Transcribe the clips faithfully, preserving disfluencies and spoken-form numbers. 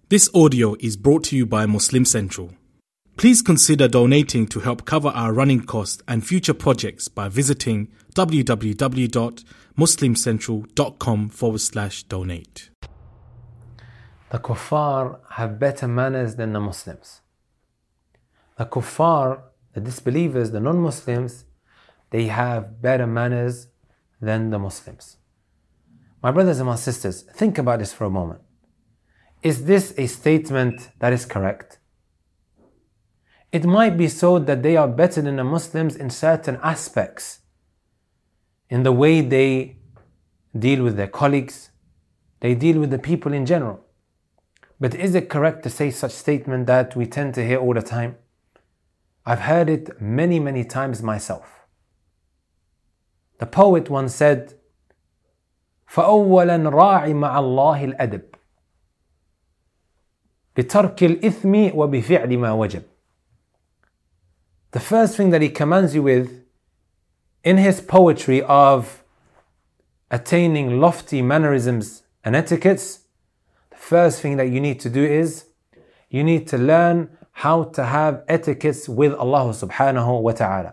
This audio is brought to you by Muslim Central. Please consider donating to help cover our running costs and future projects by visiting www.muslimcentral.com forward slash donate. The kuffar have better manners than the Muslims. The kuffar, the disbelievers, the non-Muslims, they have better manners than the Muslims. My brothers and my sisters, think about this for a moment. Is this a statement that is correct? It might be so that they are better than the Muslims in certain aspects, in the way they deal with their colleagues, they deal with the people in general. But is it correct to say such statement that we tend to hear all the time? I've heard it many, many times myself. The poet once said, فَأَوَّلًا رَاعِ مَعَ اللَّهِ الْأَدَبِ بِتَرْكِ الْإِثْمِ وَبِفِعْلِ مَا وَجَبْ. The first thing that he commands you with in his poetry of attaining lofty mannerisms and etiquettes, the first thing that you need to do is you need to learn how to have etiquettes with Allah subhanahu wa ta'ala.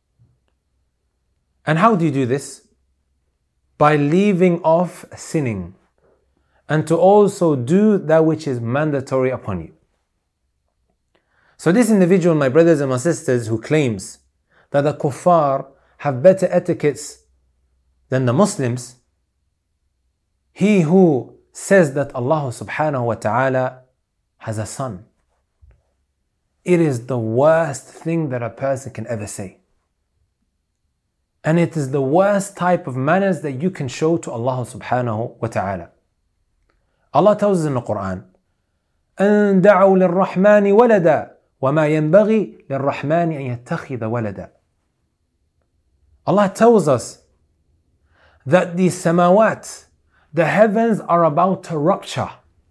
And how do you do this? By leaving off sinning and to also do that which is mandatory upon you. So this individual, my brothers and my sisters, who claims that the kuffar have better etiquettes than the Muslims, he who says that Allah subhanahu wa ta'ala has a son, it is the worst thing that a person can ever say. And it is the worst type of manners that you can show to Allah subhanahu wa ta'ala. Allah tells us in the Quran, أَن دَعَوْا لِلرَّحْمَنِ وَلَدًا وَمَا يَنْبَغِي لِلرَّحْمَنِ أَن يَتَّخِذَ وَلَدًا. Allah tells us that the samawat, the heavens, are about to rupture.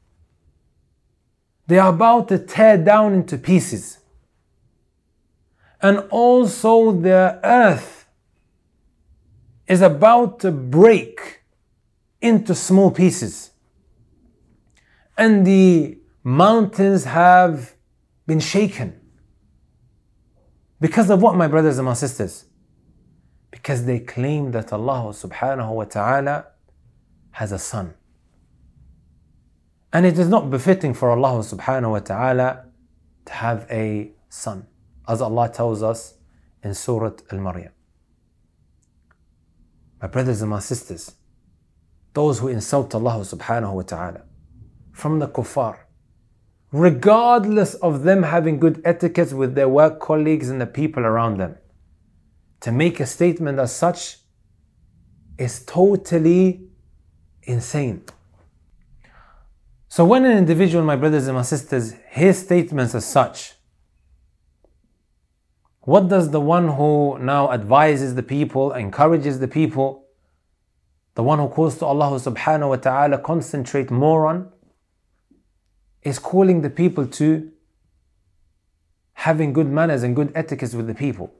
They are about to tear down into pieces. And also the earth is about to break into small pieces. And the mountains have been shaken. Because of what, my brothers and my sisters? Because they claim that Allah subhanahu wa ta'ala has a son. And it is not befitting for Allah subhanahu wa ta'ala to have a son, as Allah tells us in Surah Al-Maryam. My brothers and my sisters, those who insult Allah subhanahu wa ta'ala from the kuffar, regardless of them having good etiquettes with their work colleagues and the people around them, to make a statement as such is totally insane. So when an individual, my brothers and my sisters, hears statements as such, what does the one who now advises the people, encourages the people, the one who calls to Allah subhanahu wa ta'ala concentrate more on? Is calling the people to having good manners and good etiquettes with the people.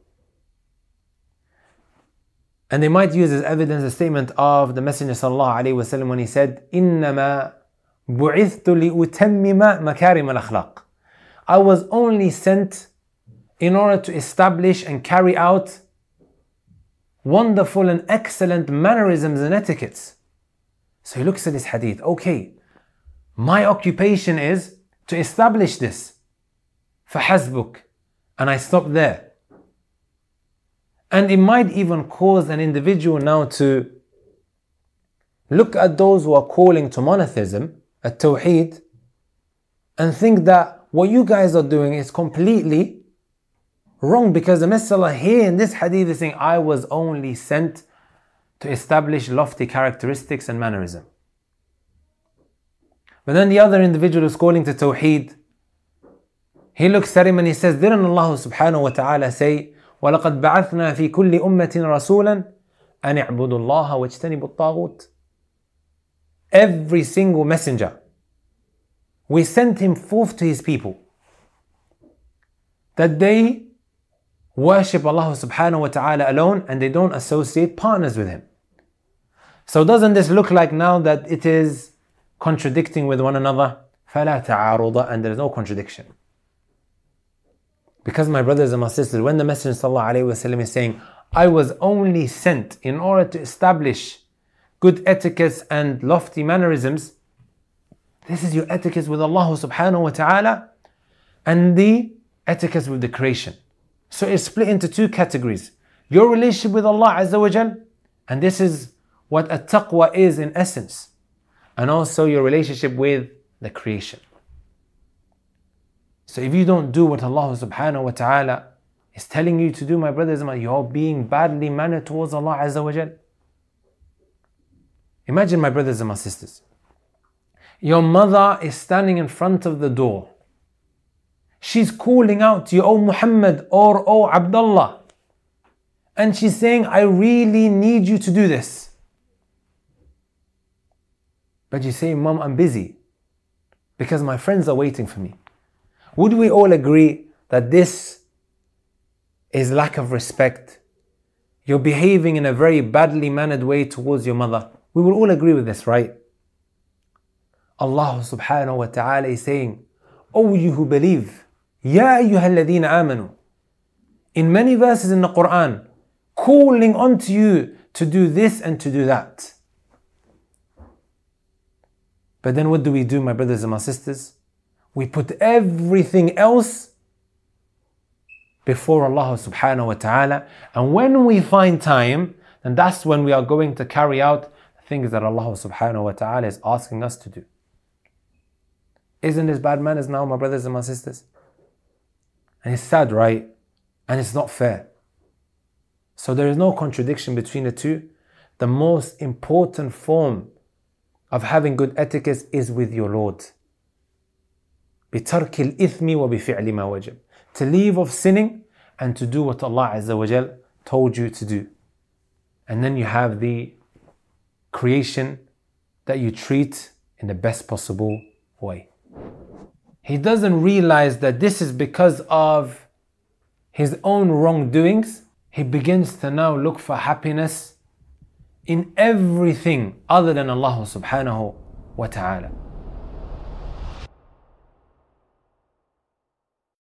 And they might use as evidence a statement of the Messenger sallallahu alaihi wasallam when he said, إِنَّمَا بُعِثْتُ لِأُتَمِّمَ مَكَارِمَ الْأَخْلَاقِ. I was only sent in order to establish and carry out wonderful and excellent mannerisms and etiquettes. So he looks at this hadith, okay, my occupation is to establish this. فَحَسْبُكَ. And I stop there. And it might even cause an individual now to look at those who are calling to monotheism, at Tawheed, and think that what you guys are doing is completely wrong, because the Messenger here in this hadith is saying, I was only sent to establish lofty characteristics and mannerism. But then the other individual is calling to Tawheed, he looks at him and he says, didn't Allah subhanahu wa ta'ala say, وَلَقَدْ بَعَثْنَا فِي كُلِّ أُمَّةٍ رَسُولًا أَنِ اعْبُدُوا اللَّهَ وَاجْتَنِبُوا الطَّاغُوتِ. Every single messenger, we sent him forth to his people, that they worship Allah subhanahu wa ta'ala alone and they don't associate partners with him. So doesn't this look like now that it is contradicting with one another? فَلَا تَعَارُضَ, and there is no contradiction. Because my brothers and my sisters, when the Messenger sallallahu alaihi wasallam is saying, I was only sent in order to establish good etiquettes and lofty mannerisms, this is your etiquette with Allah subhanahu wa ta'ala and the etiquette with the creation. So it's split into two categories. Your relationship with Allah Azza wa Jal, and this is what at-taqwa is in essence, and also your relationship with the creation. So if you don't do what Allah subhanahu wa ta'ala is telling you to do, my brothers, you're being badly mannered towards Allah Azza wa Jal. Imagine, my brothers and my sisters, your mother is standing in front of the door. She's calling out to you, "Oh Muhammad," or "Oh Abdullah," and she's saying, "I really need you to do this." But you say, "Mom, I'm busy because my friends are waiting for me." Would we all agree that this is lack of respect? You're behaving in a very badly mannered way towards your mother. We will all agree with this, right? Allah subhanahu wa ta'ala is saying, "O you who believe, Ya ayyuhalladhina amanu," in many verses in the Quran, calling on to you to do this and to do that. But then what do we do, my brothers and my sisters? We put everything else before Allah subhanahu wa ta'ala, and when we find time, then that's when we are going to carry out the things that Allah subhanahu wa ta'ala is asking us to do. Isn't this bad manners now, my brothers and my sisters? And it's sad, right? And it's not fair. So there is no contradiction between the two. The most important form of having good etiquette is with your Lord. بِتَرْكِ الْإِثْمِ وَبِفِعْلِ مَا وَجَبْ, to leave off sinning and to do what Allah Azza wa Jal told you to do. And then you have the creation that you treat in the best possible way. He doesn't realize that this is because of his own wrongdoings. He begins to now look for happiness in everything other than Allah subhanahu wa ta'ala.